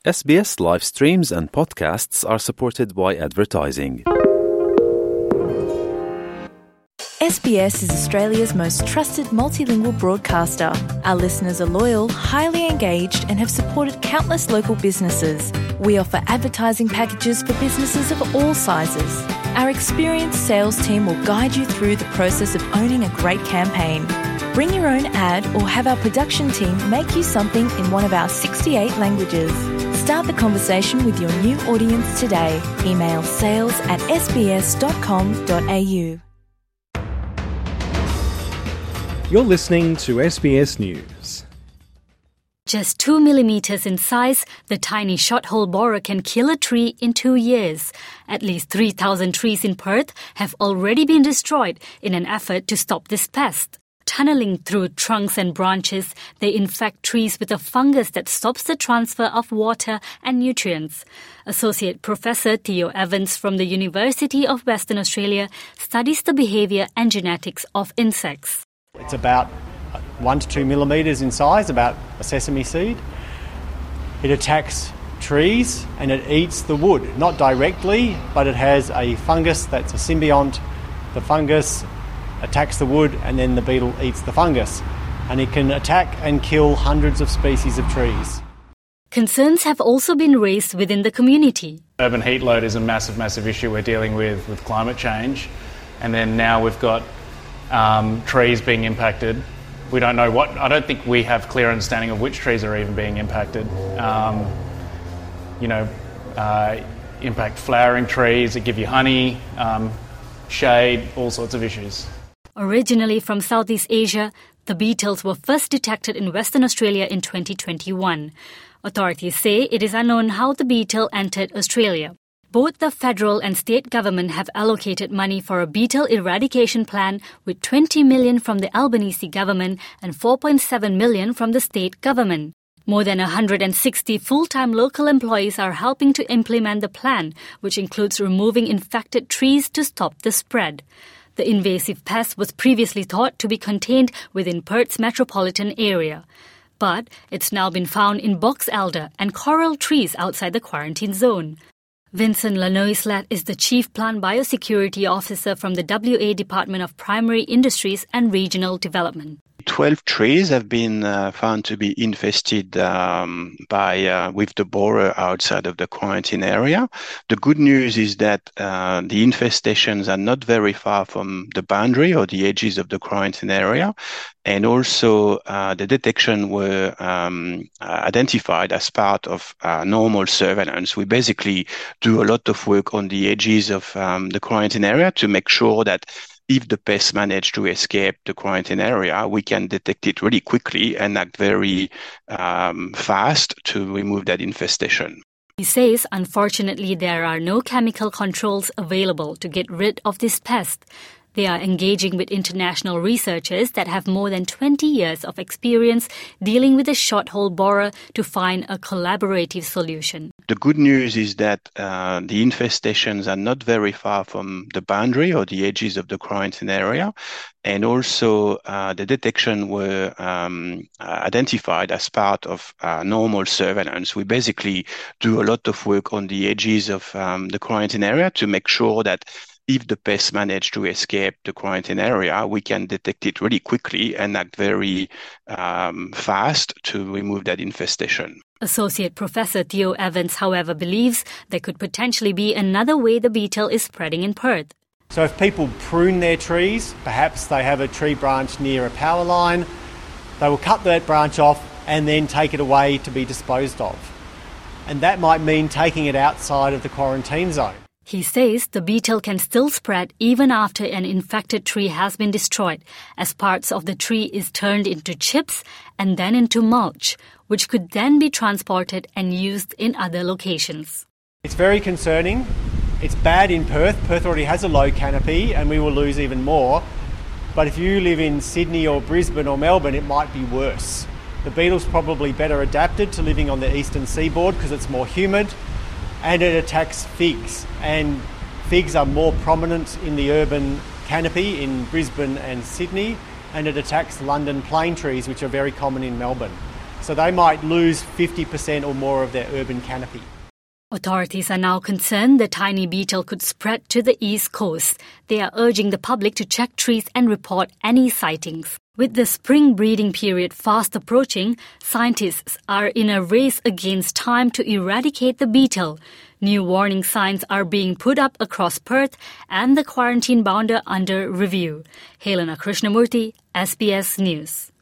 SBS live streams and podcasts are supported by advertising. SBS is Australia's most trusted multilingual broadcaster. Our listeners are loyal, highly engaged, and have supported countless local businesses. We offer advertising packages for businesses of all sizes. Our experienced sales team will guide you through the process of owning a great campaign. Bring your own ad or have our production team make you something in one of our 68 languages. Start the conversation with your new audience today. Email sales@sbs.com.au. You're listening to SBS News. Just 2 millimeters in size, the tiny shot-hole borer can kill a tree in 2 years. At least 3,000 trees in Perth have already been destroyed in an effort to stop this pest. Tunneling through trunks and branches, they infect trees with a fungus that stops the transfer of water and nutrients. Associate Professor Theo Evans from the University of Western Australia studies the behaviour and genetics of insects. It's about 1 to 2 millimetres in size, about a sesame seed. It attacks trees and it eats the wood, not directly, but it has a fungus that's a symbiont. The fungus attacks the wood and then the beetle eats the fungus. And it can attack and kill hundreds of species of trees. Concerns have also been raised within the community. Urban heat load is a massive issue we're dealing with climate change. And then now we've got trees being impacted. We don't know I don't think we have clear understanding of which trees are even being impacted. Impact flowering trees that give you honey, shade, all sorts of issues. Originally from Southeast Asia, the beetles were first detected in Western Australia in 2021. Authorities say it is unknown how the beetle entered Australia. Both the federal and state government have allocated money for a beetle eradication plan with $20 million from the Albanese government and $4.7 million from the state government. More than 160 full-time local employees are helping to implement the plan, which includes removing infected trees to stop the spread. The invasive pest was previously thought to be contained within Perth's metropolitan area. But it's now been found in box elder and coral trees outside the quarantine zone. Vincent Lanoislat is the Chief Plant Biosecurity Officer from the WA Department of Primary Industries and Regional Development. 12 trees have been found to be infested with the borer outside of the quarantine area. The good news is that the infestations are not very far from the boundary or the edges of the quarantine area. And also the detection were identified as part of normal surveillance. We basically do a lot of work on the edges of the quarantine area to make sure that if the pests manage to escape the quarantine area, we can detect it really quickly and act very fast to remove that infestation. He says, unfortunately, there are no chemical controls available to get rid of this pest. They are engaging with international researchers that have more than 20 years of experience dealing with the shot-hole borer to find a collaborative solution. The good news is that the infestations are not very far from the boundary or the edges of the quarantine area. And also the detection were identified as part of normal surveillance. We basically do a lot of work on the edges of the quarantine area to make sure that if the pests manage to escape the quarantine area, we can detect it really quickly and act very fast to remove that infestation. Associate Professor Theo Evans, however, believes there could potentially be another way the beetle is spreading in Perth. So if people prune their trees, perhaps they have a tree branch near a power line, they will cut that branch off and then take it away to be disposed of. And that might mean taking it outside of the quarantine zone. He says the beetle can still spread even after an infected tree has been destroyed, as parts of the tree is turned into chips and then into mulch, which could then be transported and used in other locations. It's very concerning. It's bad in Perth. Perth already has a low canopy and we will lose even more. But if you live in Sydney or Brisbane or Melbourne, it might be worse. The beetle's probably better adapted to living on the eastern seaboard because it's more humid. And it attacks figs, and figs are more prominent in the urban canopy in Brisbane and Sydney, and it attacks London plane trees, which are very common in Melbourne. So they might lose 50% or more of their urban canopy. Authorities are now concerned the tiny beetle could spread to the east coast. They are urging the public to check trees and report any sightings. With the spring breeding period fast approaching, scientists are in a race against time to eradicate the beetle. New warning signs are being put up across Perth and the quarantine boundary under review. Helena Krishnamurthy, SBS News.